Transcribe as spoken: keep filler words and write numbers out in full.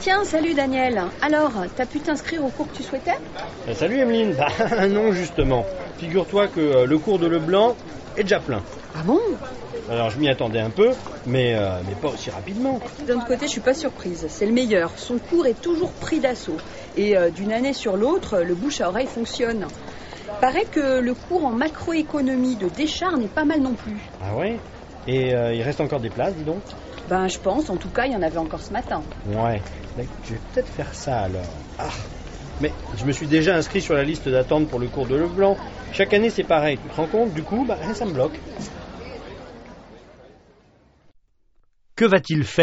Tiens, salut Daniel. Alors, t'as pu t'inscrire au cours que tu souhaitais? Euh, salut Emeline. Bah non, justement. Figure-toi que euh, le cours de Leblanc est déjà plein. Ah bon? Alors je m'y attendais un peu, mais, euh, mais pas aussi rapidement. D'un autre côté, je suis pas surprise. C'est le meilleur. Son cours est toujours pris d'assaut. Et euh, d'une année sur l'autre, le bouche à oreille fonctionne. Paraît que le cours en macroéconomie de Descharnes est pas mal non plus. Ah ouais? Et euh, il reste encore des places, dis donc? Ben, je pense. En tout cas, il y en avait encore ce matin. Ouais. Là, je vais peut-être faire ça alors. Ah. Mais je me suis déjà inscrit sur la liste d'attente pour le cours de Leblanc. Chaque année, c'est pareil. Tu te rends compte? Du coup, bah, ça me bloque. Que va-t-il faire finalement ?